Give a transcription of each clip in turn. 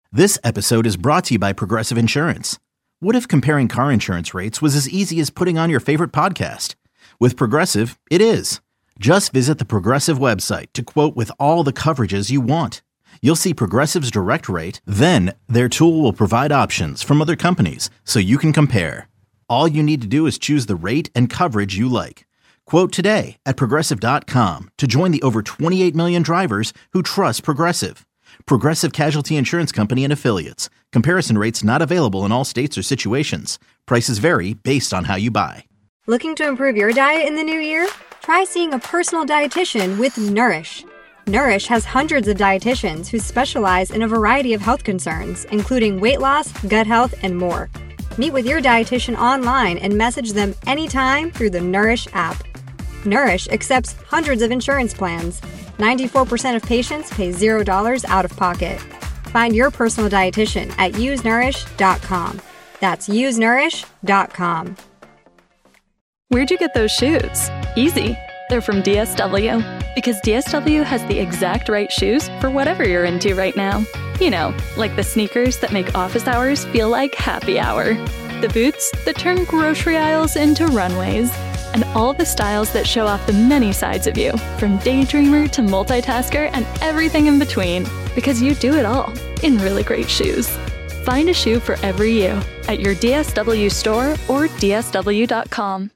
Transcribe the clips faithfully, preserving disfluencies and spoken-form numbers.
This episode is brought to you by Progressive Insurance. What if comparing car insurance rates was as easy as putting on your favorite podcast? With Progressive, it is. Just visit the Progressive website to quote with all the coverages you want. You'll see Progressive's direct rate, then their tool will provide options from other companies so you can compare. All you need to do is choose the rate and coverage you like. Quote today at progressive dot com to join the over twenty-eight million drivers who trust Progressive. Progressive Casualty Insurance Company and Affiliates. Comparison rates not available in all states or situations. Prices vary based on how you buy. Looking to improve your diet in the new year? Try seeing a personal dietitian with Nourish. Nourish has hundreds of dietitians who specialize in a variety of health concerns, including weight loss, gut health, and more. Meet with your dietitian online and message them anytime through the Nourish app. Nourish accepts hundreds of insurance plans. ninety-four percent of patients pay zero dollars out of pocket. Find your personal dietitian at use nourish dot com. That's use nourish dot com. Where'd you get those shoes? Easy. They're from D S W. Because D S W has the exact right shoes for whatever you're into right now. You know, like the sneakers that make office hours feel like happy hour. The boots that turn grocery aisles into runways. And all the styles that show off the many sides of you, from daydreamer to multitasker and everything in between, because you do it all in really great shoes. Find a shoe for every you at your D S W store or D S W dot com.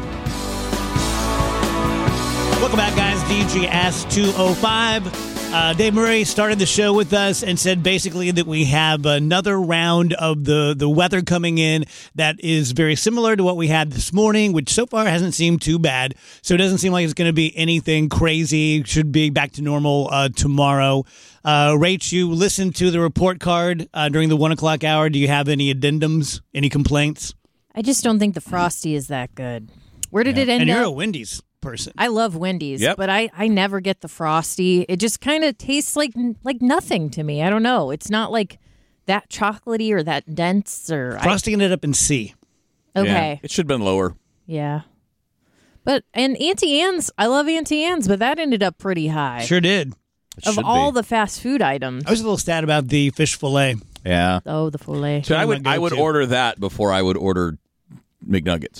Welcome back, guys. D G S two oh five. Uh, Dave Murray started the show with us and said basically that we have another round of the, the weather coming in that is very similar to what we had this morning, which so far hasn't seemed too bad. So it doesn't seem like it's going to be anything crazy. Should be back to normal uh, tomorrow. Uh, Rach, you listened to the report card uh, during the one o'clock hour. Do you have any addendums, any complaints? I just don't think the Frosty is that good. Where did Yeah. it end and up? you're a Wendy's person. I love Wendy's, Yep. but I, I never get the Frosty. It just kind of tastes like like nothing to me. I don't know. It's not like that chocolatey or that dense or Frosty ended up in C. I, okay. Yeah, it should have been lower. Yeah. But and Auntie Anne's, I love Auntie Anne's, but that ended up pretty high. Sure did. It Of should all be. the fast food items. I was a little sad about the fish fillet. Yeah. Oh, the filet. So I would my I would go-to. order that before I would order McNuggets.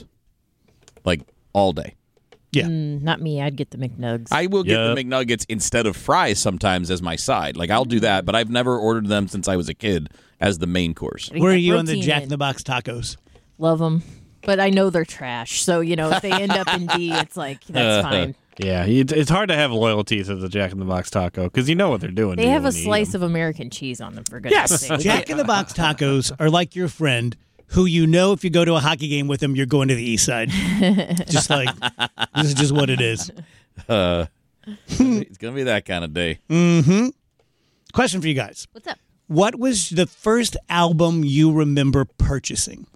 Like all day. Yeah. Mm, not me. I'd get the McNugs. I will get Yep. the McNuggets instead of fries sometimes as my side. Like I'll do that, but I've never ordered them since I was a kid as the main course. Where are you on the Protein Jack in. in the Box tacos? Love them. But I know they're trash. So, you know, if they end up in D, it's like, that's fine. Yeah, it- it's hard to have loyalty to the Jack in the Box taco because you know what they're doing. They have a slice of American cheese on them, for goodness Yes. sake. Jack in the Box tacos are like your friend who you know if you go to a hockey game with him, you're going to the east side. Just like, this is just what it is. Uh, it's gonna be that kind of day. Mm-hmm. Question for you guys. What's up? What was the first album you remember purchasing?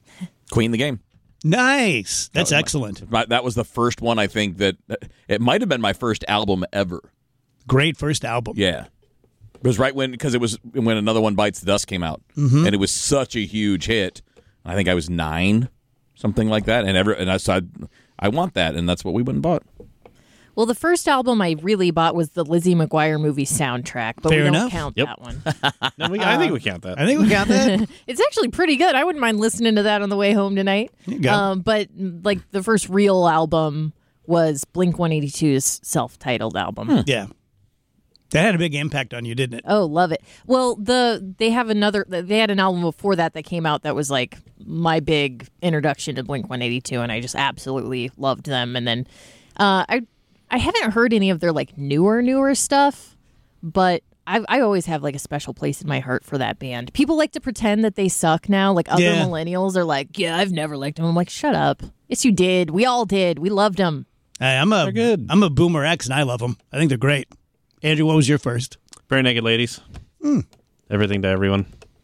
Queen the Game. Nice. That's That was my- excellent. My, that was the first one I think that it might have been my first album ever. Great first album. Yeah. It was right when, because it was when Another One Bites the Dust came out. Mm-hmm. And it was such a huge hit. I think I was nine, something like that. And ever, and I said, I want that. And that's what we went and bought. Well, the first album I really bought was the Lizzie McGuire movie soundtrack, but Fair we don't enough. count Yep. that one. No, we, I think we count that. I think we got that. It's actually pretty good. I wouldn't mind listening to that on the way home tonight. There you go. Um, but like the first real album was Blink one eighty-two's self-titled album. Yeah. That had a big impact on you, didn't it? Oh, love it. Well, the they have another. They had an album before that that came out that was like my big introduction to Blink one eighty-two, and I just absolutely loved them. And then uh, I I haven't heard any of their like newer newer stuff, but I I always have like a special place in my heart for that band. People like to pretend that they suck now. Like other Yeah. millennials are like, yeah, I've never liked them. I'm like, shut up. Yes, you did. We all did. We loved them. Hey, I'm a They're good. I'm a Boomer X, and I love them. I think they're great. Andrew, what was your first? Bare Naked Ladies. Everything to everyone.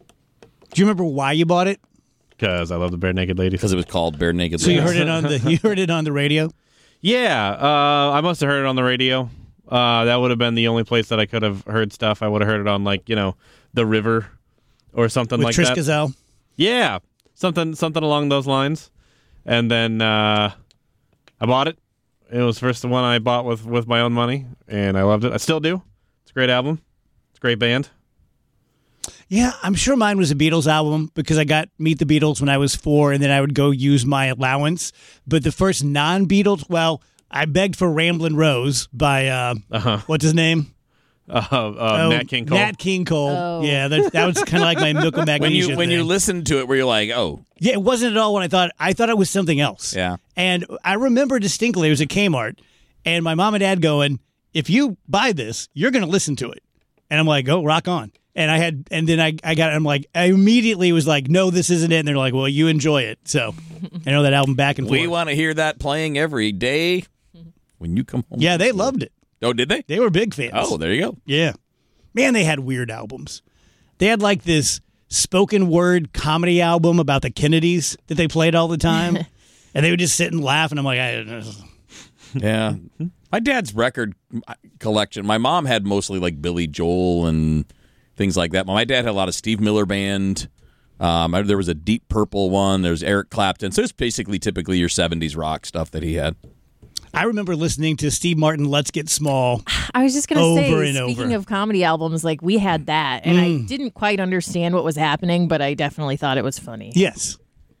Do you remember why you bought it? Because I love the Bare Naked Ladies. Because it was called Bare Naked So you Ladies. heard it on the you heard it on the radio. Yeah, uh, I must have heard it on the radio. Uh, that would have been the only place that I could have heard stuff. I would have heard it on, like, you know, The River or something With like Trish that. Gazelle. Yeah, something something along those lines. And then uh, I bought it. It was the first one I bought with, with my own money, and I loved it. I still do. It's a great album. It's a great band. Yeah, I'm sure mine was a Beatles album because I got Meet the Beatles when I was four, and then I would go use my allowance. But the first non-Beatles, well, I begged for Ramblin' Rose by, uh, Uh-huh. what's his name? Uh, uh, Oh, Nat King Cole. Nat King Cole. Oh. Yeah, that, that was kind of like my milk and When magnesia you when thing. you listen to it, where you're like, oh, Yeah, it wasn't at all what I thought. I thought it was something else. Yeah. And I remember distinctly, it was at Kmart, and my mom and dad going, if you buy this, you're going to listen to it. And I'm like, oh, rock on. And I had, and then I, I got, I'm like, I immediately was like, no, this isn't it. And they're like, well, you enjoy it. So I know that album back and forth. we want to hear that playing every day when you come home. Yeah, they loved it. Oh, did they? They were big fans. Oh, there you go. Yeah. Man, they had weird albums. They had like this spoken word comedy album about the Kennedys that they played all the time. And they would just sit and laugh. And I'm like, I, Yeah. My dad's record collection, my mom had mostly like Billy Joel and things like that. My dad had a lot of Steve Miller Band. Um, there was a Deep Purple one. There's Eric Clapton. So it's basically typically your seventies rock stuff that he had. I remember listening to Steve Martin, Let's Get Small. I was just going to Over say, and speaking over. of comedy albums, like we had that, and I didn't quite understand what was happening, but I definitely thought it was funny. Yes.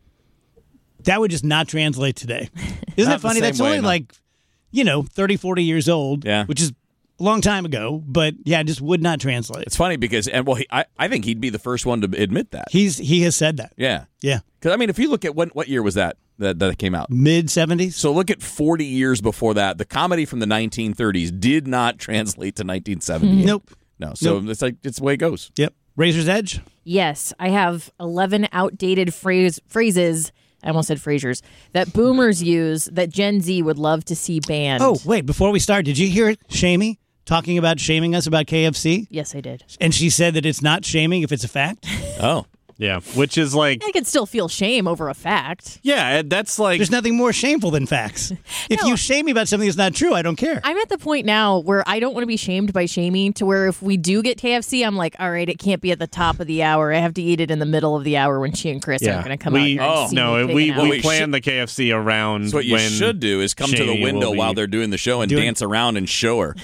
That would just not translate today. Isn't Not it the funny? same That's way, only no. like, you know, thirty, forty years old, Yeah. which is a long time ago, but yeah, it just would not translate. It's funny because, and well, he, I, I think he'd be the first one to admit that. He's He has said that. Yeah. Yeah. Because, I mean, if you look at what, what year was that, that that came out? Mid-seventies? So look at forty years before that. The comedy from the nineteen thirties did not translate to nineteen seventy. Nope. No. So Nope. it's like, it's the way it goes. Yep. Razor's Edge? Yes, I have eleven outdated phrase phrases. I almost said Frasers that boomers use that Gen Z would love to see banned. Oh, wait, before we start, did you hear it, Shamey, talking about shaming us about K F C? yes, I did. And she said that it's not shaming if it's a fact? Oh. Yeah, which is like, I could still feel shame over a fact. yeah, that's like, There's nothing more shameful than facts. If No. you shame me about something that's not true, I don't care. I'm at the point now where I don't want to be shamed by shaming, to where if we do get K F C, I'm like, all right, it can't be at the top of the hour. I have to eat it in the middle of the hour when she and Chris yeah, aren't going to come we, out here and oh, see no, me we picking out. we we plan should- the K F C around. So what you when should do is come to the Shamey will window be- while they're doing the show and Doing- dance around and show her.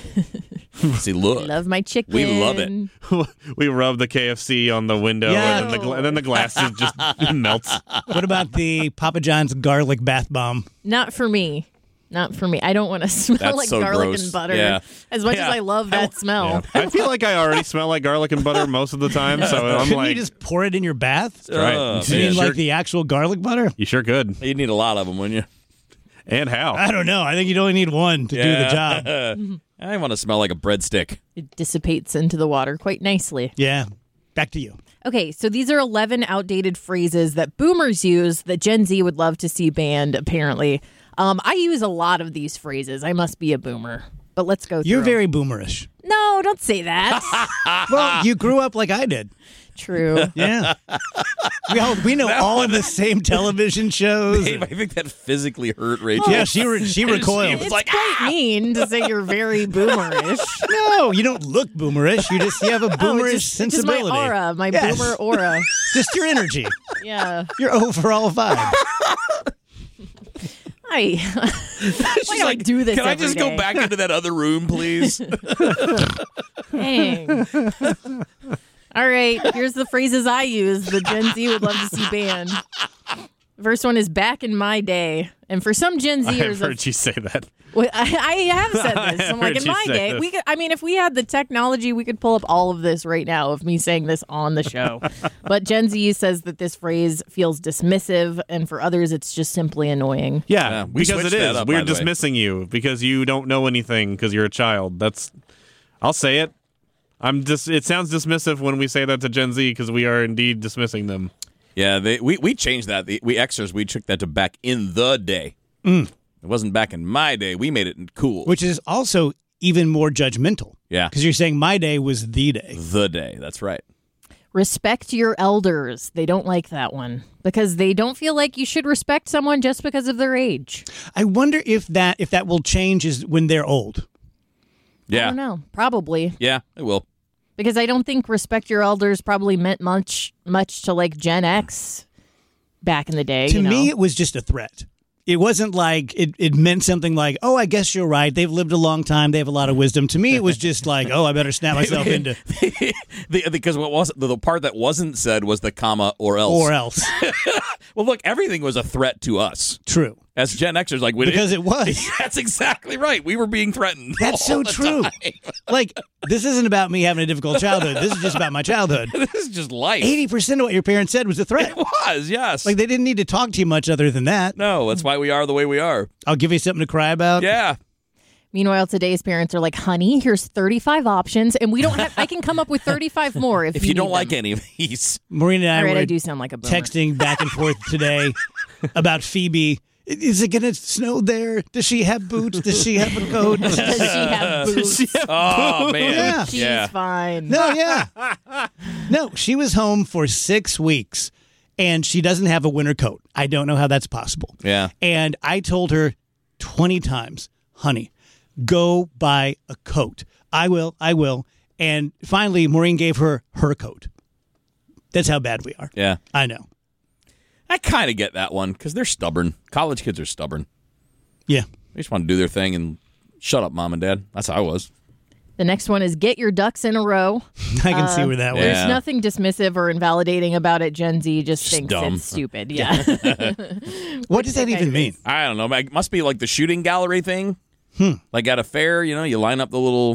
See, look. Love my chicken. We love it. we rub the K F C on the window, Yeah. and, then the, gla- and then the glass is just melts. What about the Papa John's garlic bath bomb? Not for me. Not for me. I don't want to smell That's like so garlic gross. and butter. Yeah. As much Yeah. as I love that smell. I feel like I already smell like garlic and butter most of the time, so I'm Couldn't like, you just pour it in your bath? right. Oh, You man. mean Sure. like the actual garlic butter? you sure could. You'd need a lot of them, wouldn't you? And how? I don't know. I think you'd only need one to do the job. I want to smell like a breadstick. It dissipates into the water quite nicely. Yeah. Back to you. Okay, so these are eleven outdated phrases that boomers use that Gen Z would love to see banned, apparently. Um, I use a lot of these phrases. I must be a boomer. But let's go through You're 'em. very boomerish. No, don't say that. Well, you grew up like I did. True. Yeah. we all we know all of the same television shows. Babe, I think that physically hurt Rachel. Yeah, she re- she recoiled. It's quite mean to say you're very boomerish. No, you don't look boomerish. You just you have a Oh, boomerish it's just, it's just sensibility. my aura, my Yes. boomer aura. Just your energy. Yeah. Your overall vibe. I, why do I do this Can I every just day? go back into that other room, please? Dang. All right, here's the phrases I use that Gen Z would love to see banned. First one is back in my day. And for some Gen I've Zers, heard you say that. well, I, I have said I this. have I'm like, heard in you my say day, this. we could, I mean, if we had the technology, we could pull up all of this right now of me saying this on the show. But Gen Z says that this phrase feels dismissive, and for others, it's just simply annoying. Yeah, Yeah, we because switched it that is. up, by We're the way. dismissing you because you don't know anything because you're a child. That's. I'll say it. I'm just. It sounds dismissive when we say that to Gen Z because we are indeed dismissing them. Yeah, they, we we changed that. The, we Xers, we took that to back in the day. Mm. It wasn't back in my day. We made it cool. Which is also even more judgmental. Yeah. Because you're saying my day was the day. The day. That's right. Respect your elders. They don't like that one because they don't feel like you should respect someone just because of their age. I wonder if that if that will change is when they're old. I Yeah. don't know. Probably. Yeah, it will. Because I don't think respect your elders probably meant much much to like Gen X back in the day. To you know? me, it was just a threat. it wasn't like it, it meant something like, oh, I guess you're right. They've lived a long time. They have a lot of wisdom. To me, it was just like, oh, I better snap myself into. the, because what was the, the part that wasn't said was the comma or else. Or else. Well, look, everything was a threat to us. True. As Gen Xers, like we because it was. That's exactly right. We were being threatened. That's so true. Time. Like, this isn't about me having a difficult childhood. This is just about my childhood. This is just life. Eighty percent of what your parents said was a threat. It was, yes. Like, they didn't need to talk to you much other than that. No, that's why we are the way we are. I'll give you something to cry about. Yeah. Meanwhile, today's parents are like, honey, here's thirty-five options, and we don't have, I can come up with thirty-five more if, if you, you don't need like them. any of these. Maureen and I All right, were I do sound like a boomer. texting back and forth today about Phoebe. Is it going to snow there? Does she have boots? Does she have a coat? Does she have boots? Oh, man. Yeah. She's Yeah. fine. No, yeah. No, she was home for six weeks, and she doesn't have a winter coat. I don't know how that's possible. Yeah. And I told her twenty times, honey, go buy a coat. I will, I will. And finally, Maureen gave her her coat. That's how bad we are. Yeah. I know. I kind of get that one because they're stubborn. College kids are stubborn. Yeah. They just want to do their thing and shut up, mom and dad. That's how I was. The next one is get your ducks in a row. I can see where that was. Yeah. There's nothing dismissive or invalidating about it. Gen Z just Just thinks dumb. it's stupid. Yeah. What does that even mean? I don't know. It must be like the shooting gallery thing. Hmm. Like at a fair, you know, you line up the little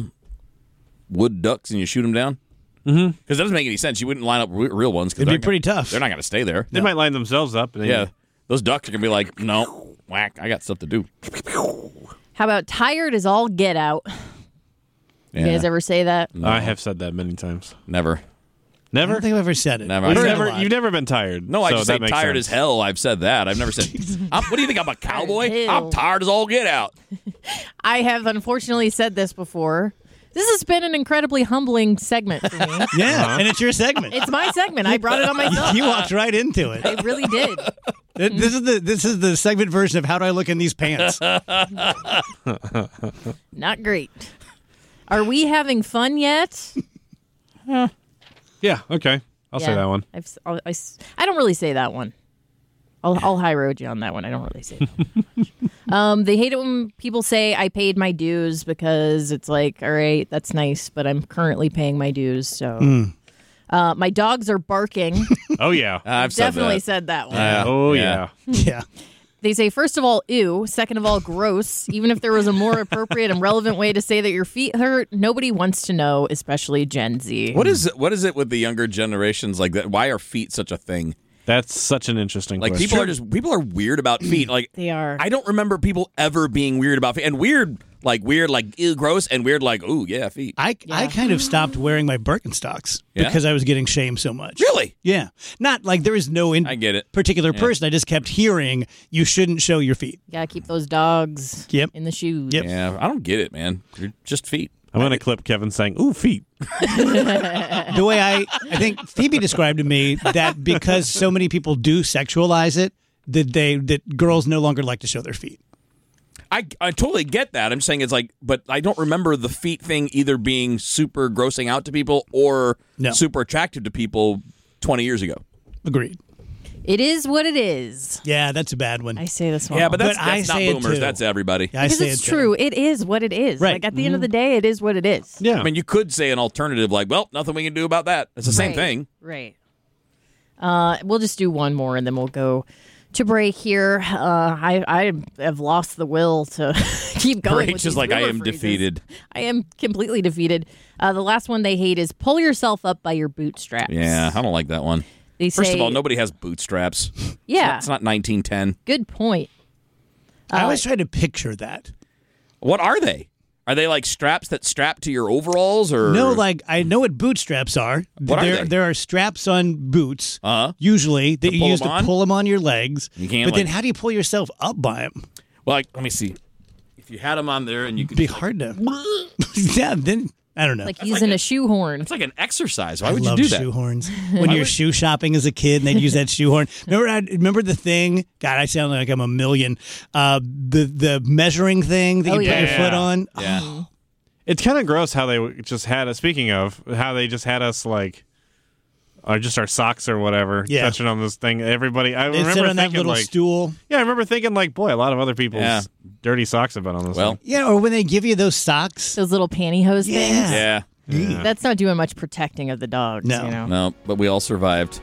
wood ducks and you shoot them down. Mm-hmm. Because it doesn't make any sense. You wouldn't line up re- real ones. 'cause It'd be they're pretty gonna, tough. They're not going to stay there. They might line themselves up. And then Yeah. Those ducks are going to be like, no, whack, I got stuff to do. How about tired as all get out? Yeah. You guys ever say that? No, I have said that many times. Never. I Never? don't think I've ever said it. Never. I've I've heard it You've a never, lot. you've never been tired. No, I so just that say makes tired sense. as hell. I've said that. I've never said, I'm, what do you think? I'm a cowboy? Ew. I'm tired as all get out. I have unfortunately said this before. This has been an incredibly humbling segment for me. Yeah, and it's your segment. It's my segment. I brought it on myself. You walked right into it. I really did. This is the this is the segment version of how do I look in these pants? Not great. Are we having fun yet? Yeah, okay. I'll say Yeah. that one. I've, s- I'll- I, s- I don't really say that one. I'll, I'll high road you on that one. I don't really say that one. um, they hate it when people say I paid my dues because it's like, all right, that's nice, but I'm currently paying my dues. So Mm. uh, my dogs are barking. Oh, yeah. I've said Definitely that. said that one. Yeah. Oh, yeah. Yeah. Yeah. They say, first of all, ew. Second of all, gross. Even if there was a more appropriate and relevant way to say that your feet hurt, nobody wants to know, especially Gen Z. What is it, what is it with the younger generations like that? Why are feet such a thing? That's such an interesting Like question. people are just people are weird about feet. Like They are. I don't remember people ever being weird about feet. And weird like weird like ew, gross and weird like ooh yeah feet. I I kind of stopped wearing my Birkenstocks Yeah? because I was getting shamed so much. Really? Yeah. Not like there was no in I get it. particular person. I just kept hearing you shouldn't show your feet. You gotta keep those dogs Yep. in the shoes. Yep. Yeah, I don't get it, man. You're just feet. I'm going to clip Kevin saying, ooh, feet. The way I I think Phoebe described to me that because so many people do sexualize it, that they that girls no longer like to show their feet. I, I totally get that. I'm saying it's like, but I don't remember the feet thing either being super grossing out to people or No. super attractive to people twenty years ago. Agreed. It is what it is. Yeah, that's a bad one. I say this one. Yeah, but that's, But I that's not say it boomers. too. That's everybody. I because say it's it too. true. It is what it is. Right. Like at the end of the day, it is what it is. Yeah. I mean, you could say an alternative like, well, nothing we can do about that. It's the same Right. thing. Right. Uh, we'll just do one more and then we'll go to break here. Uh, I I have lost the will to keep going. Rach with is these like, I rumor am phrases. defeated. I am completely defeated. Uh, the last one they hate is pull yourself up by your bootstraps. Yeah, I don't like that one. They First say, of all, nobody has bootstraps. yeah, It's not nineteen ten. good point. I Uh, always try to picture that. What are they? Are they like straps that strap to your overalls or No, like I know what bootstraps are. What are there, they? there are straps on boots, Uh-huh. usually that To you pull use them to on? pull them on your legs. You can't, but then like- how do you pull yourself up by them? Well, like, let me see. If you had them on there and you could It'd be hard to. yeah, then I don't know. like using a shoehorn. It's like an exercise. Why I would you love do that? shoehorns. When you're shoe shopping as a kid and they'd use that shoehorn. Remember, I, remember the thing? God, I sound like I'm a million. Uh, the the measuring thing that Oh, you put yeah. your foot on. Yeah. It's kind of gross how they just had us, speaking of, how they just had us, like, or just our socks or whatever, Yeah. touching on this thing. Everybody, I They remember sit on that thinking little like, stool. yeah, I remember thinking like, boy, a lot of other people's Yeah. dirty socks have been on this Well, thing. Yeah, or when they give you those socks. Those little pantyhose Yeah. things. yeah. Yeah. That's not doing much protecting of the dogs. No. You know? No, but we all survived.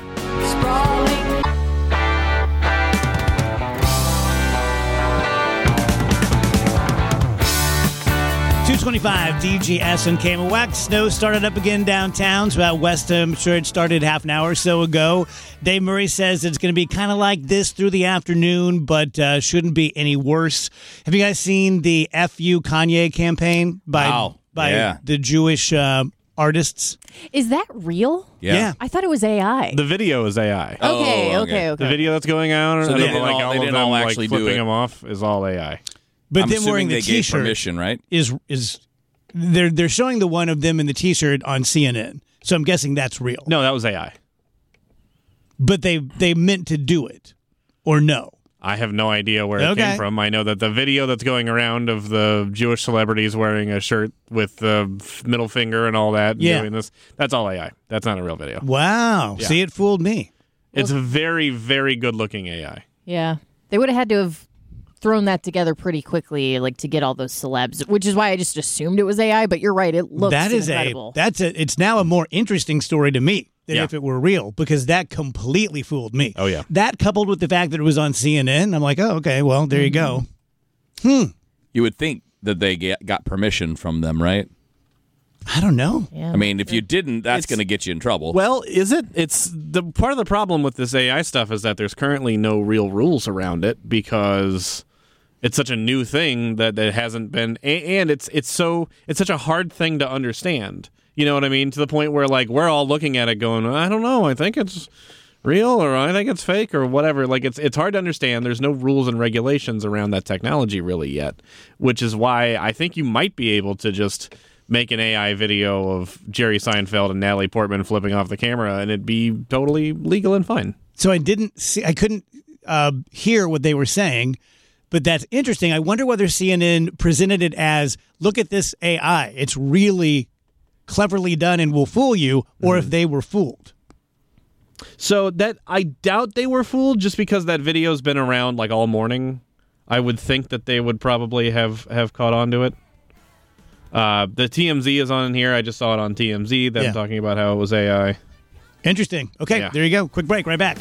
two twenty-five D G S and K M O X. Snow started up again downtown. It's about west. I'm sure it started half an hour or so ago. Dave Murray says it's going to be kind of like this through the afternoon, but uh, shouldn't be any worse. Have you guys seen the F U Kanye campaign by Wow. by Yeah. the Jewish uh, artists? Is that real? Yeah. Yeah. I thought it was A I. The video is A I. Oh, okay, okay. okay, okay. The video that's going out, So and they of, didn't like all- all, they of didn't them all like actually do flipping it. them off is all A I. But I'm them assuming wearing the they gave T-shirt permission, right? is is they're they're showing the one of them in the T-shirt on C N N. So I'm guessing that's real. No, that was A I. But they they meant to do it, or no? I have no idea where it Okay. came from. I know that the video that's going around of the Jewish celebrities wearing a shirt with the f- middle finger and all that, and Yeah. doing this, that's all A I. That's not a real video. Wow. Yeah. See, it fooled me. It's a very, very good looking A I. Yeah. They would have had to have thrown that together pretty quickly, like to get all those celebs, which is why I just assumed it was A I. But you're right, it looks That is incredible. a that's a it's now a more interesting story to me than Yeah. if it were real, because that completely fooled me. Oh, yeah. That coupled with the fact that it was on C N N, I'm like, oh, okay, well, there you go. You would think that they get, got permission from them, right? I don't know. Yeah. I mean, if you didn't, that's going to get you in trouble. Well, is it? It's the part of the problem with this A I stuff is that there's currently no real rules around it because it's such a new thing that it hasn't been, a- and it's it's so it's such a hard thing to understand. You know what I mean? To the point where like we're all looking at it, going, I don't know, I think it's real, or I think it's fake, or whatever. Like it's it's hard to understand. There's no rules and regulations around that technology really yet, which is why I think you might be able to just make an A I video of Jerry Seinfeld and Natalie Portman flipping off the camera, and it'd be totally legal and fine. So I didn't see, I couldn't uh, hear what they were saying, but that's interesting. I wonder whether C N N presented it as, look at this A I. It's really cleverly done and will fool you, or if they were fooled. So that I doubt they were fooled, just because that video's been around like all morning. I would think that they would probably have, have caught on to it. Uh, the T M Z is on here. I just saw it on T M Z. Them Yeah. talking about how it was A I. Interesting. Okay, Yeah. there you go. Quick break, right back.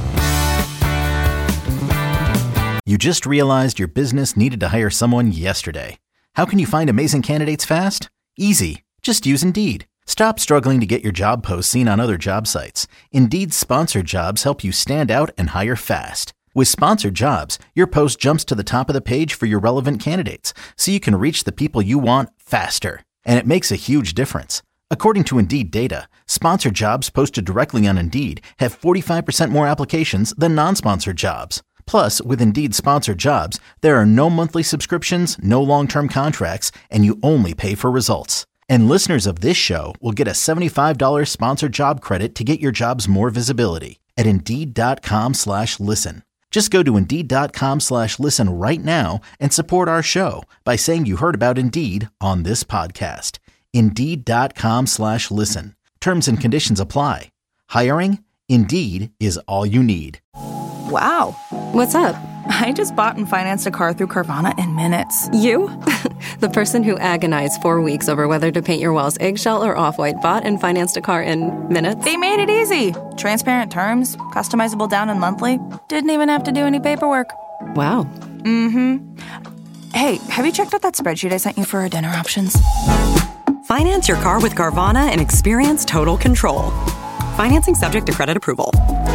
You just realized your business needed to hire someone yesterday. How can you find amazing candidates fast? Easy. Just use Indeed. Stop struggling to get your job posts seen on other job sites. Indeed's sponsored jobs help you stand out and hire fast. With sponsored jobs, your post jumps to the top of the page for your relevant candidates, so you can reach the people you want faster. And it makes a huge difference. According to Indeed data, sponsored jobs posted directly on Indeed have forty-five percent more applications than non-sponsored jobs. Plus, with Indeed sponsored jobs, there are no monthly subscriptions, no long-term contracts, and you only pay for results. And listeners of this show will get a seventy-five dollars sponsored job credit to get your jobs more visibility at Indeed.com slash listen. Just go to Indeed.com slash listen right now and support our show by saying you heard about Indeed on this podcast. Indeed.com slash listen. Terms and conditions apply. Hiring? Indeed is all you need. Wow. What's up? I just bought and financed a car through Carvana in minutes. You? The person who agonized four weeks over whether to paint your walls eggshell or off-white bought and financed a car in minutes? They made it easy. Transparent terms, customizable down and monthly. Didn't even have to do any paperwork. Wow. Mm-hmm. Hey, have you checked out that spreadsheet I sent you for our dinner options? Finance your car with Carvana and experience total control. Financing subject to credit approval.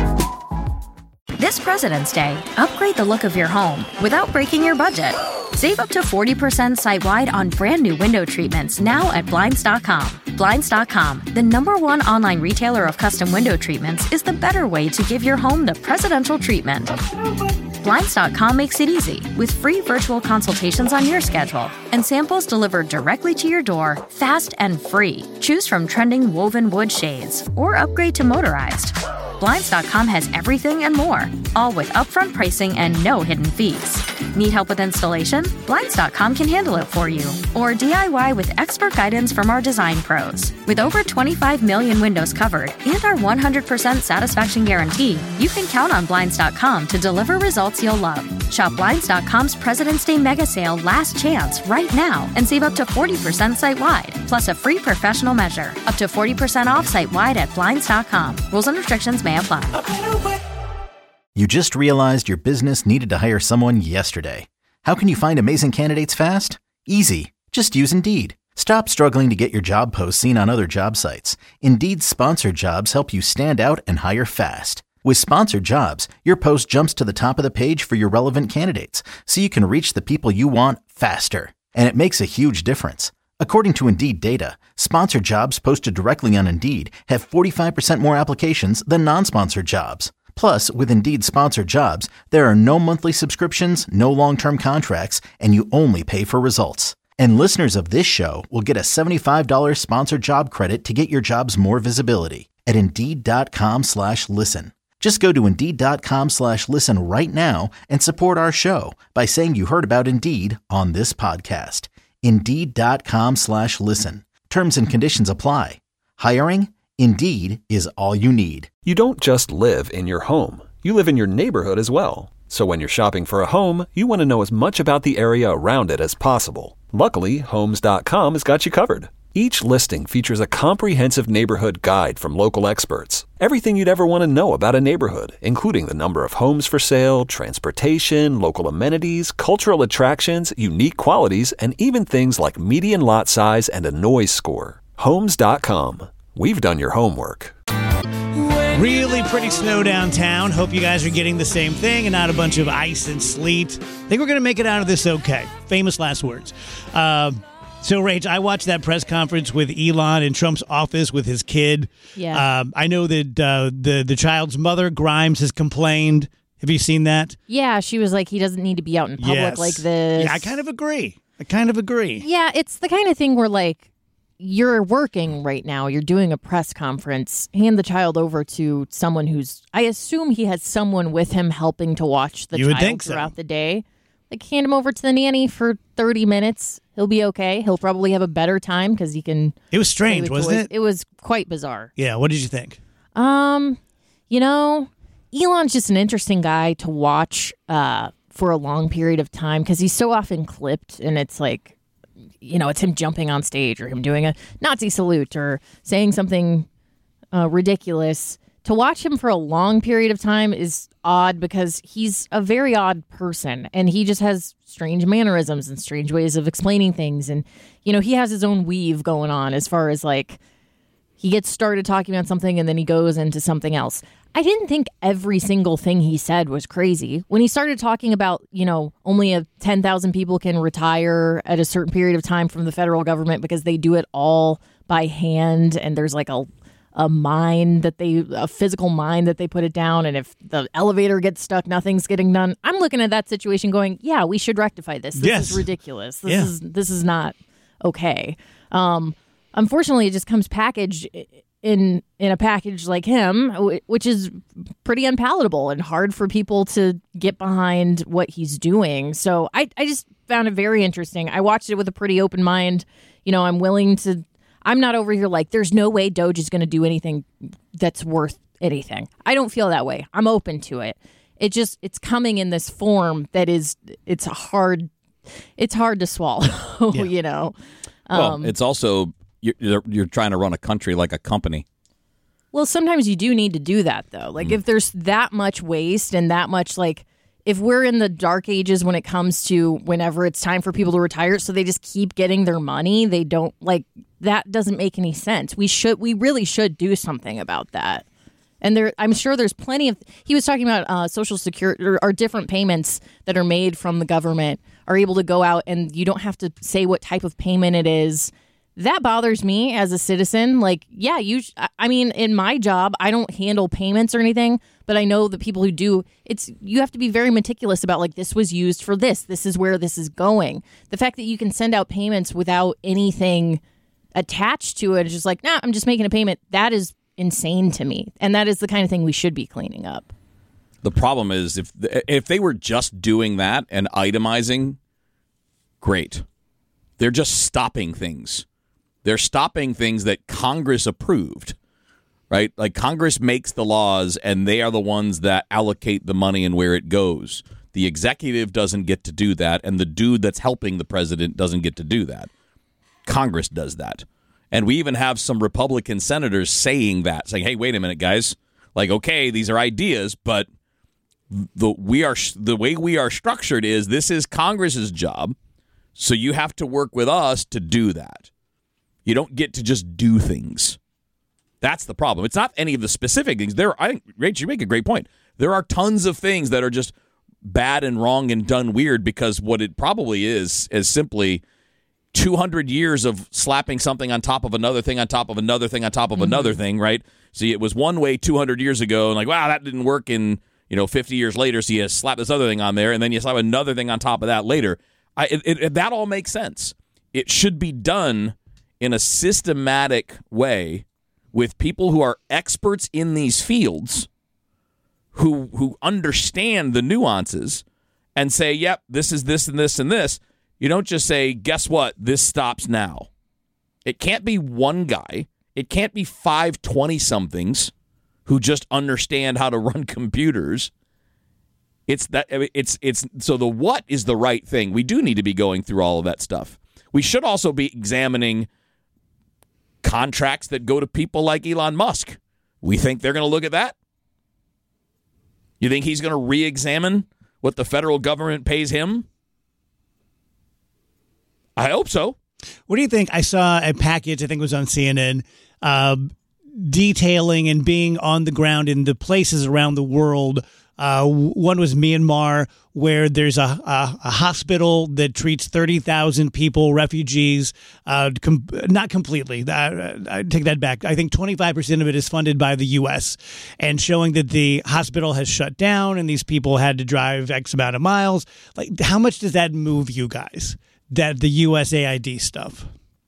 This President's Day, upgrade the look of your home without breaking your budget. Save up to forty percent site-wide on brand new window treatments now at Blinds dot com. Blinds dot com, the number one online retailer of custom window treatments, is the better way to give your home the presidential treatment. Blinds dot com makes it easy with free virtual consultations on your schedule and samples delivered directly to your door, fast and free. Choose from trending woven wood shades or upgrade to motorized. Blinds dot com has everything and more, all with upfront pricing and no hidden fees. Need help with installation? Blinds dot com can handle it for you. Or D I Y with expert guidance from our design pros. With over twenty-five million windows covered and our one hundred percent satisfaction guarantee, you can count on Blinds dot com to deliver results you'll love. Shop Blinds dot com's President's Day Mega Sale Last Chance right now and save up to forty percent site-wide, plus a free professional measure. Up to forty percent off site-wide at Blinds dot com. Rules and restrictions may apply. You just realized your business needed to hire someone yesterday. How can you find amazing candidates fast? Easy. Just use Indeed. Stop struggling to get your job posts seen on other job sites. Indeed's sponsored jobs help you stand out and hire fast. With sponsored jobs, your post jumps to the top of the page for your relevant candidates, so you can reach the people you want faster. And it makes a huge difference. According to Indeed data, sponsored jobs posted directly on Indeed have forty-five percent more applications than non-sponsored jobs. Plus, with Indeed sponsored jobs, there are no monthly subscriptions, no long-term contracts, and you only pay for results. And listeners of this show will get a seventy-five dollars sponsored job credit to get your jobs more visibility at Indeed.com slash listen. Just go to Indeed.com slash listen right now and support our show by saying you heard about Indeed on this podcast. Indeed.com slash listen. Terms and conditions apply. Hiring? Indeed is all you need. You don't just live in your home. You live in your neighborhood as well. So when you're shopping for a home, you want to know as much about the area around it as possible. Luckily, Homes dot com has got you covered. Each listing features a comprehensive neighborhood guide from local experts. Everything you'd ever want to know about a neighborhood, including the number of homes for sale, transportation, local amenities, cultural attractions, unique qualities, and even things like median lot size and a noise score. Homes dot com. We've done your homework. Really pretty snow downtown. Hope you guys are getting the same thing and not a bunch of ice and sleet. I think we're going to make it out of this okay. Famous last words. Uh, so, Rach, I watched that press conference with Elon in Trump's office with his kid. Yeah. Um, I know that uh, the, the child's mother, Grimes, has complained. Have you seen that? Yeah, she was like, he doesn't need to be out in public Yes. like this. Yeah, I kind of agree. I kind of agree. Yeah, it's the kind of thing where, like, you're working right now, you're doing a press conference, hand the child over to someone who's, I assume he has someone with him helping to watch the You would child think so. throughout the day. Like, hand him over to the nanny for thirty minutes. He'll be okay. He'll probably have a better time because he can. It was strange, play with wasn't toys. it? It was quite bizarre. Yeah, what did you think? Um, you know, Elon's just an interesting guy to watch uh, for a long period of time because he's so often clipped, and it's like, you know, it's him jumping on stage or him doing a Nazi salute or saying something uh, ridiculous. To watch him for a long period of time is odd because he's a very odd person and he just has strange mannerisms and strange ways of explaining things. And, you know, he has his own weave going on as far as like he gets started talking about something and then he goes into something else. I didn't think every single thing he said was crazy. When he started talking about, you know, only a ten thousand people can retire at a certain period of time from the federal government because they do it all by hand and there's like a a mine that they, a physical mine that they put it down. And if the elevator gets stuck, nothing's getting done. I'm looking at that situation going, yeah, we should rectify this. This Yes. is ridiculous. This Yeah. is, this is not okay. Um, unfortunately, it just comes packaged in, in a package like him, wh- which is pretty unpalatable and hard for people to get behind what he's doing. So I, I just found it very interesting. I watched it with a pretty open mind. You know, I'm willing to, I'm not over here like, there's no way Doge is going to do anything that's worth anything. I don't feel that way. I'm open to it. It just, it's coming in this form that is, it's hard, it's hard to swallow, Yeah. you know? Well, Um, it's also, you're, you're you're trying to run a country like a company. Well, sometimes you do need to do that, though. Like, if there's that much waste and that much, like, if we're in the dark ages when it comes to whenever it's time for people to retire, so they just keep getting their money, they don't, like, that doesn't make any sense. We should, we really should do something about that. And there, I'm sure there's plenty of, he was talking about uh, Social Security or, or different payments that are made from the government are able to go out and you don't have to say what type of payment it is. That bothers me as a citizen. Like, yeah, you, sh- I mean, in my job, I don't handle payments or anything, but I know the people who do, it's, you have to be very meticulous about like, this was used for this. This is where this is going. The fact that you can send out payments without anything attached to it is just like, nah, I'm just making a payment. That is insane to me. And that is the kind of thing we should be cleaning up. The problem is if if they were just doing that and itemizing, great. They're just stopping things. They're stopping things that Congress approved, right? Like Congress makes the laws and they are the ones that allocate the money and where it goes. The executive doesn't get to do that, and the dude that's helping the president doesn't get to do that. Congress does that. And we even have some Republican senators saying that, saying, hey, wait a minute, guys. Like, okay, these are ideas, but the we are the way we are structured is this is Congress's job, so you have to work with us to do that. You don't get to just do things. That's the problem. It's not any of the specific things. There, I think, Rach, you make a great point. There are tons of things that are just bad and wrong and done weird because what it probably is is simply two hundred years of slapping something on top of another thing on top of another thing on top of mm-hmm. another thing, right? See, it was one way two hundred years ago, and like, wow, that didn't work in, you know, fifty years later, so you slap this other thing on there, and then you slap another thing on top of that later. I, it, it, that all makes sense. It should be done in a systematic way with people who are experts in these fields who who understand the nuances and say, yep, this is this and this and this. You don't just say, guess what, this stops now. It can't be one guy. It can't be five twenty-somethings who just understand how to run computers. It's that it's it's so the what is the right thing. We do need to be going through all of that stuff. We should also be examining contracts that go to people like Elon Musk. We think they're going to look at that? You think he's going to re-examine what the federal government pays him? I hope so. What do you think? I saw a package, I think it was on C N N, uh, detailing and being on the ground in the places around the world. Uh, one was Myanmar, where there's a, a, a hospital that treats thirty thousand people, refugees, uh, com- not completely. I, I take that back. I think twenty-five percent of it is funded by the U S, and showing that the hospital has shut down and these people had to drive X amount of miles. Like, how much does that move you guys, that the U S A I D stuff?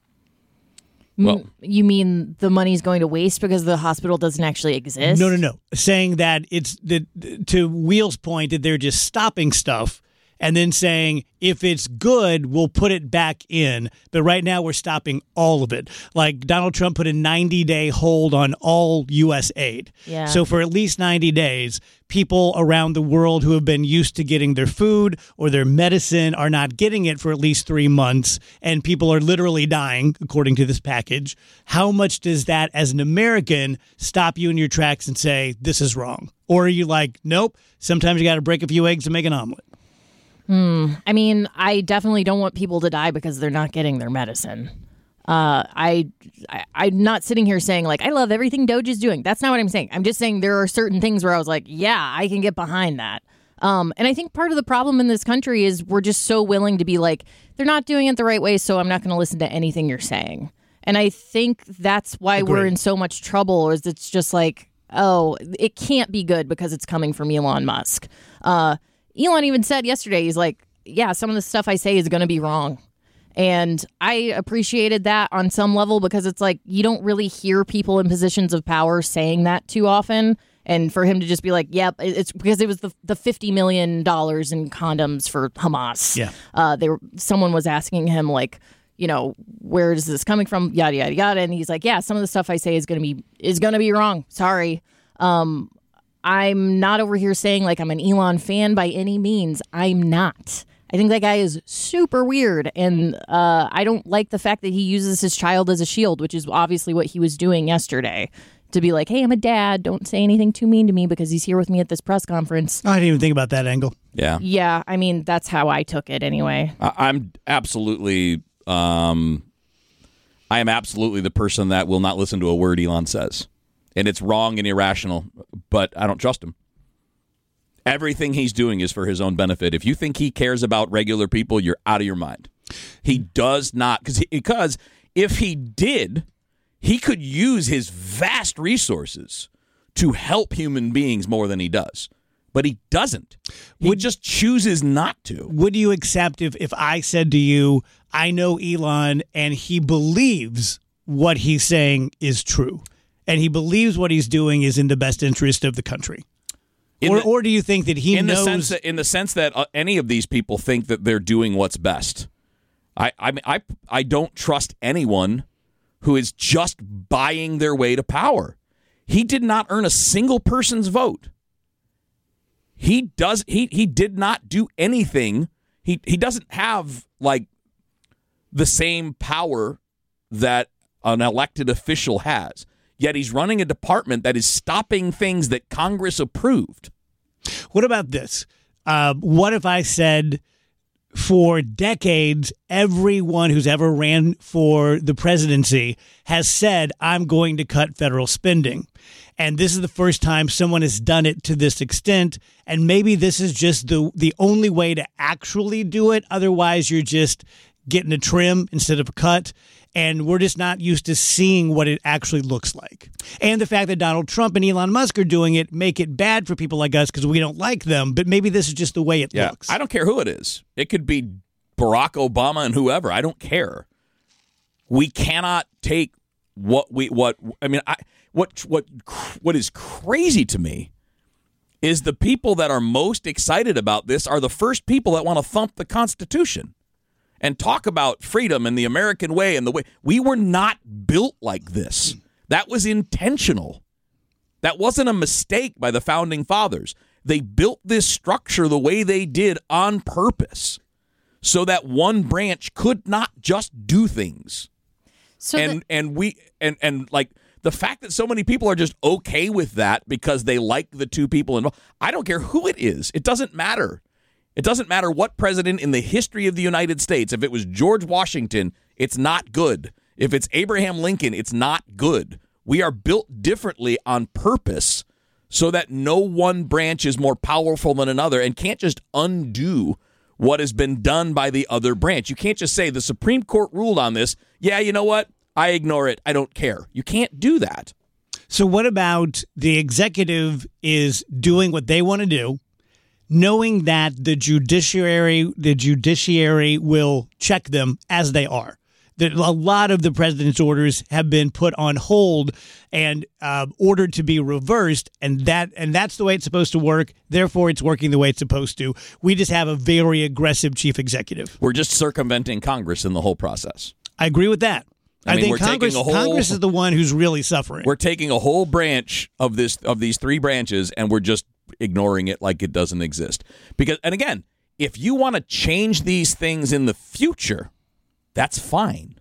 Well, you mean the money's going to waste because the hospital doesn't actually exist? No, no, no. Saying that it's that, to Wheel's point, that they're just stopping stuff and then saying, if it's good, we'll put it back in. But right now we're stopping all of it. Like Donald Trump put a ninety-day hold on all U S aid. Yeah. So for at least ninety days, people around the world who have been used to getting their food or their medicine are not getting it for at least three months, and people are literally dying, according to this package. How much does that, as an American, stop you in your tracks and say, this is wrong? Or are you like, nope, sometimes you got to break a few eggs to make an omelet? Hmm. I mean, I definitely don't want people to die because they're not getting their medicine. Uh, I, I, I'm not sitting here saying, like, I love everything Doge is doing. That's not what I'm saying. I'm just saying there are certain things where I was like, yeah, I can get behind that. Um, and I think part of the problem in this country is we're just so willing to be like, they're not doing it the right way, so I'm not going to listen to anything you're saying. And I think that's why Agreed. we're in so much trouble, is it's just like, oh, it can't be good because it's coming from Elon Musk. Uh, Elon even said yesterday, he's like, yeah, some of the stuff I say is going to be wrong. And I appreciated that on some level because it's like you don't really hear people in positions of power saying that too often. And for him to just be like, yep, it's because it was the the fifty million dollars in condoms for Hamas. Yeah. Uh, they were, someone was asking him, like, you know, where is this coming from? Yada, yada, yada. And he's like, yeah, some of the stuff I say is going to be is going to be wrong. Sorry. Um I'm not over here saying like I'm an Elon fan by any means. I'm not. I think that guy is super weird. And uh, I don't like the fact that he uses his child as a shield, which is obviously what he was doing yesterday. To be like, hey, I'm a dad. Don't say anything too mean to me because he's here with me at this press conference. I didn't even think about that angle. Yeah. Yeah. I mean, that's how I took it anyway. I- I'm absolutely, um, I am absolutely the person that will not listen to a word Elon says. And it's wrong and irrational, but I don't trust him. Everything he's doing is for his own benefit. If you think he cares about regular people, you're out of your mind. He does not, because because if he did, he could use his vast resources to help human beings more than he does. But he doesn't. He Would, just chooses not to. Would you accept if, if I said to you, I know Elon and he believes what he's saying is true? And he believes what he's doing is in the best interest of the country? Or, the, or do you think that he in knows? The sense that, in the sense that uh, any of these people think that they're doing what's best. I, I, mean, I, I don't trust anyone who is just buying their way to power. He did not earn a single person's vote. He does. He he did not do anything. He he doesn't have like the same power that an elected official has. Yet he's running a department that is stopping things that Congress approved. What about this? Uh, what if I said, for decades, everyone who's ever ran for the presidency has said, I'm going to cut federal spending. And this is the first time someone has done it to this extent. And maybe this is just the the only way to actually do it. Otherwise, you're just getting a trim instead of a cut. And we're just not used to seeing what it actually looks like. And the fact that Donald Trump and Elon Musk are doing it make it bad for people like us because we don't like them. But maybe this is just the way it yeah, looks. I don't care who it is. It could be Barack Obama and whoever. I don't care. We cannot take what we what I mean. I what what what is crazy to me is the people that are most excited about this are the first people that want to thump the Constitution and talk about freedom and the American way and the way. We were not built like this. That was intentional. That wasn't a mistake by the founding fathers. They built this structure the way they did on purpose so that one branch could not just do things. So and the- and we and and like the fact that so many people are just okay with that because they like the two people involved. I don't care who it is. It doesn't matter. It doesn't matter what president in the history of the United States. If it was George Washington, it's not good. If it's Abraham Lincoln, it's not good. We are built differently on purpose so that no one branch is more powerful than another and can't just undo what has been done by the other branch. You can't just say the Supreme Court ruled on this. Yeah, you know what? I ignore it. I don't care. You can't do that. So what about the executive is doing what they want to do, knowing that the judiciary the judiciary will check them as they are? That a lot of the president's orders have been put on hold and uh, ordered to be reversed, and that and that's the way it's supposed to work. Therefore, it's working the way it's supposed to. We just have a very aggressive chief executive. We're just circumventing Congress in the whole process. I agree with that. I, I mean, think we're Congress, taking a whole, Congress is the one who's really suffering. We're taking a whole branch of this of these three branches, and we're just ignoring it like it doesn't exist. Because, and again, if you want to change these things in the future, that's fine.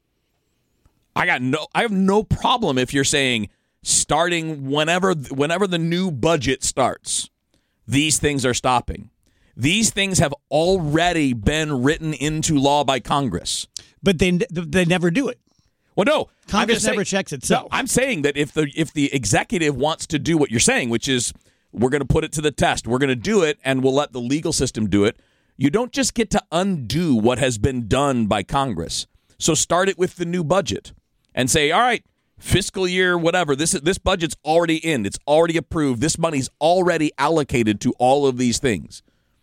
I got no I have no problem if you're saying starting whenever whenever the new budget starts, these things are stopping. These things have already been written into law by Congress. But they they never do it. Well, no, Congress never saying, checks itself. No, I'm saying that if the if the executive wants to do what you're saying, which is we're going to put it to the test, we're going to do it, and we'll let the legal system do it, you don't just get to undo what has been done by Congress. So start it with the new budget and say, all right, fiscal year, whatever, this this budget's already in. It's already approved. This money's already allocated to all of these things.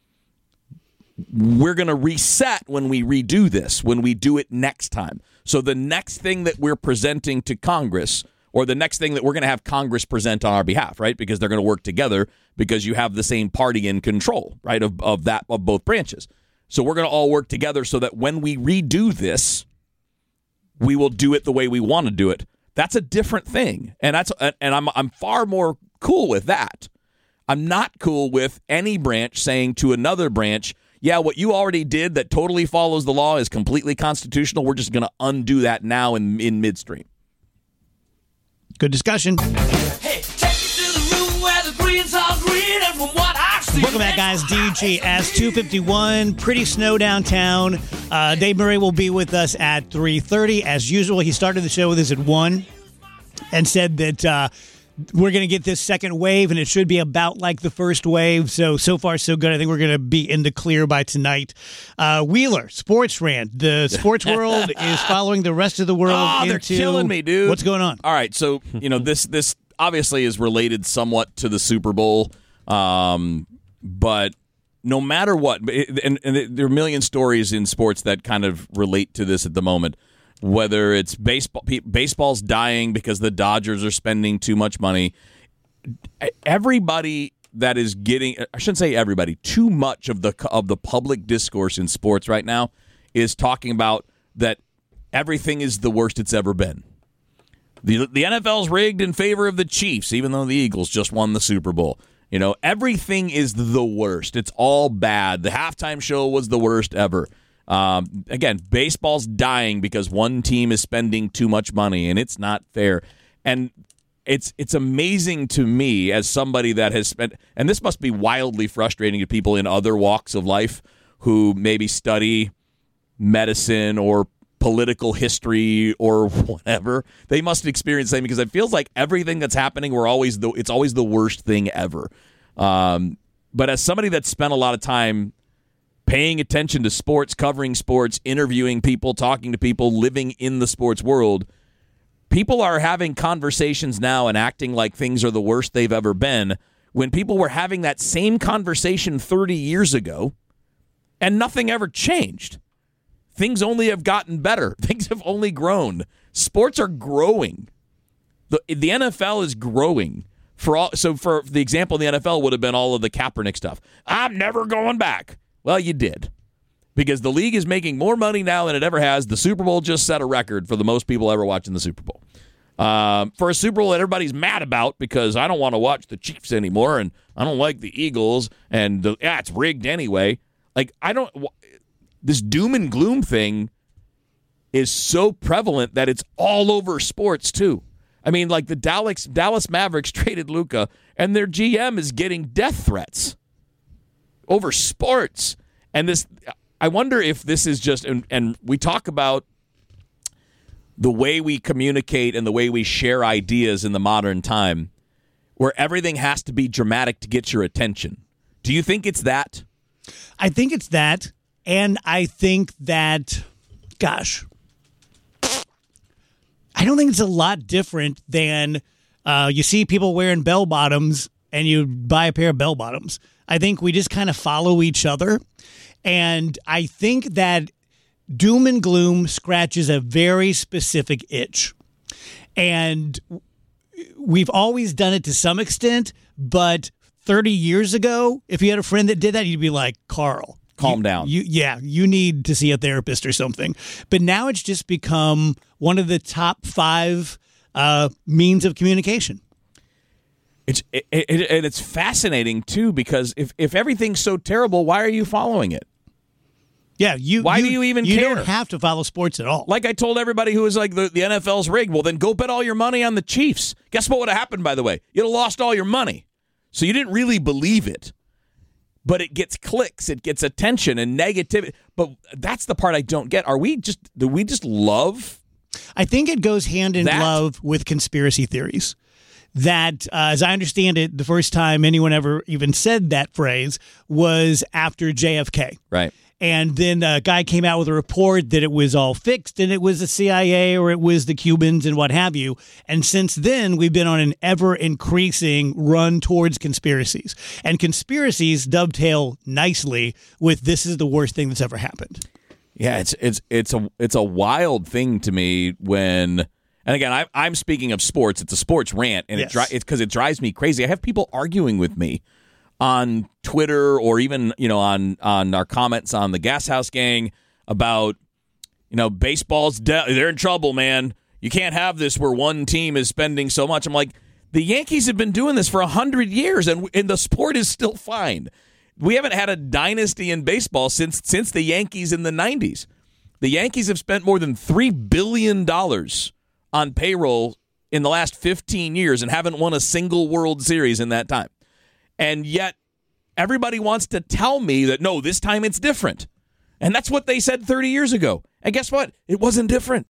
We're going to reset when we redo this, when we do it next time. So the next thing that we're presenting to Congress, or the next thing that we're going to have Congress present on our behalf, right? Because they're going to work together because you have the same party in control, right, of, of that of both branches. So we're going to all work together so that when we redo this, we will do it the way we want to do it. That's a different thing. And that's and I'm I'm far more cool with that. I'm not cool with any branch saying to another branch, yeah, what you already did that totally follows the law is completely constitutional. We're just going to undo that now in, in midstream. Good discussion. Hey, take me to the room where the greens are green, and from what I see... Welcome back, guys. D G S two fifty-one. Pretty snow downtown. Uh, Dave Murray will be with us at three thirty. As usual, he started the show with us at one and said that... Uh, We're going to get this second wave, and it should be about like the first wave. So, so far, so good. I think we're going to be in the clear by tonight. Uh, Wheeler, Sports Rant. The sports world is following the rest of the world Oh, they're into... killing me, dude. What's going on? All right, so, you know, this this obviously is related somewhat to the Super Bowl, um, but no matter what, and, and there are a million stories in sports that kind of relate to this at the moment. Whether it's baseball, baseball's dying because the Dodgers are spending too much money. Everybody that is getting, I shouldn't say everybody, too much of the of the public discourse in sports right now is talking about that everything is the worst it's ever been. The the N F L's rigged in favor of the Chiefs, even though the Eagles just won the Super Bowl. You know, everything is the worst. It's all bad. The halftime show was the worst ever. Um, again, baseball's dying because one team is spending too much money, and it's not fair. And it's it's amazing to me as somebody that has spent, and this must be wildly frustrating to people in other walks of life who maybe study medicine or political history or whatever. They must experience the same because it feels like everything that's happening, we're always the it's always the worst thing ever. Um, but as somebody that's spent a lot of time paying attention to sports, covering sports, interviewing people, talking to people, living in the sports world, people are having conversations now and acting like things are the worst they've ever been when people were having that same conversation thirty years ago and nothing ever changed. Things only have gotten better. Things have only grown. Sports are growing. The the N F L is growing. For all, so for the example, the N F L would have been all of the Kaepernick stuff. I'm never going back. Well, you did. Because the league is making more money now than it ever has. The Super Bowl just set a record for the most people ever watching the Super Bowl. Um, for a Super Bowl that everybody's mad about because I don't want to watch the Chiefs anymore and I don't like the Eagles and the, yeah, it's rigged anyway. Like, I don't... This doom and gloom thing is so prevalent that it's all over sports, too. I mean, like the Dallas, Dallas Mavericks traded Luka, and their G M is getting death threats over sports. And this, I wonder if this is just, and, and we talk about the way we communicate and the way we share ideas in the modern time, where everything has to be dramatic to get your attention. Do you think it's that? I think it's that. And I think that, gosh, I don't think it's a lot different than uh, you see people wearing bell bottoms and you buy a pair of bell bottoms. I think we just kind of follow each other. And I think that doom and gloom scratches a very specific itch. And we've always done it to some extent, but thirty years ago, if you had a friend that did that, you'd be like, Carl. Calm you, down. You, yeah, you need to see a therapist or something. But now it's just become one of the top five uh, means of communication. It's it, it, and it's fascinating too because if, if everything's so terrible, why are you following it? Yeah, you. Why you, do you even you care? You don't have to follow sports at all. Like I told everybody who was like the, the N F L's rigged. Well, then go bet all your money on the Chiefs. Guess what would have happened? By the way, you'd have lost all your money. So you didn't really believe it. But it gets clicks, it gets attention and negativity. But that's the part I don't get. Are we just, do we just love? I think it goes hand in that? glove with conspiracy theories. That, uh, as I understand it, the first time anyone ever even said that phrase was after J F K. Right. And then a guy came out with a report that it was all fixed and it was the C I A or it was the Cubans and what have you. And since then, we've been on an ever-increasing run towards conspiracies. And conspiracies dovetail nicely with this is the worst thing that's ever happened. Yeah, it's it's it's a it's a wild thing to me when, and again, I, I'm speaking of sports. It's a sports rant, and yes. it it's because it drives me crazy. I have people arguing with me on Twitter or even, you know, on, on our comments on the Gas House Gang about, you know, baseball's de- they're in trouble, man. You can't have this where one team is spending so much. I'm like, the Yankees have been doing this for a hundred years, and and the sport is still fine. We haven't had a dynasty in baseball since since the Yankees in the nineties. The Yankees have spent more than three billion dollars on payroll in the last fifteen years and haven't won a single World Series in that time. And yet, everybody wants to tell me that, no, this time it's different. And that's what they said thirty years ago. And guess what? It wasn't different.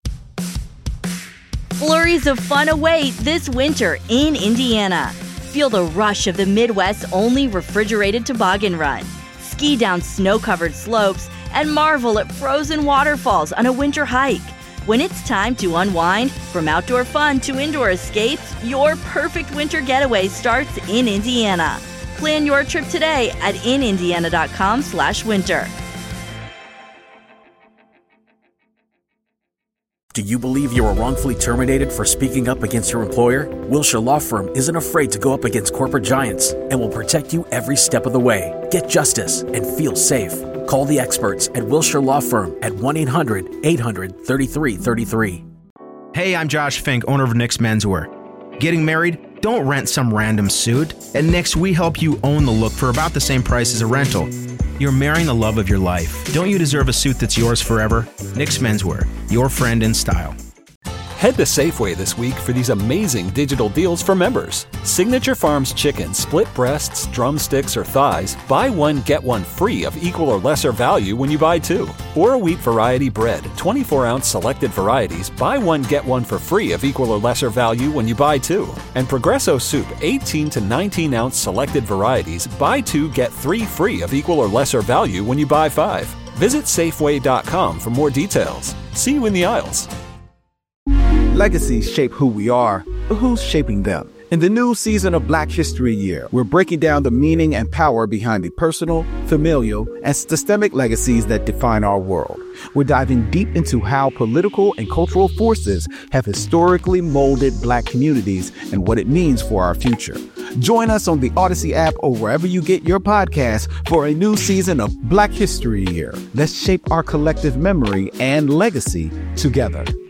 Flurries of fun await this winter in Indiana. Feel the rush of the Midwest's only refrigerated toboggan run. Ski down snow-covered slopes and marvel at frozen waterfalls on a winter hike. When it's time to unwind, from outdoor fun to indoor escapes, your perfect winter getaway starts in Indiana. Plan your trip today at inindiana.com slash winter. Do you believe you were wrongfully terminated for speaking up against your employer? Wilshire Law Firm isn't afraid to go up against corporate giants and will protect you every step of the way. Get justice and feel safe. Call the experts at Wilshire Law Firm at one eight hundred eight hundred thirty-three thirty-three. Hey, I'm Josh Fink, owner of Nick's Menswear. Getting married? Don't rent some random suit. At Nick's, we help you own the look for about the same price as a rental. You're marrying the love of your life. Don't you deserve a suit that's yours forever? Nick's Menswear, your friend in style. Head to Safeway this week for these amazing digital deals for members. Signature Farms chicken, split breasts, drumsticks, or thighs, buy one, get one free of equal or lesser value when you buy two. Or wheat variety bread, twenty-four ounce selected varieties, buy one, get one for free of equal or lesser value when you buy two. And Progresso soup, eighteen to nineteen ounce selected varieties, buy two, get three free of equal or lesser value when you buy five. Visit Safeway dot com for more details. See you in the aisles. Legacies shape who we are, but who's shaping them? In the new season of Black History Year, we're breaking down the meaning and power behind the personal, familial, and systemic legacies that define our world. We're diving deep into how political and cultural forces have historically molded Black communities and what it means for our future. Join us on the Odyssey app or wherever you get your podcasts for a new season of Black History Year. Let's shape our collective memory and legacy together.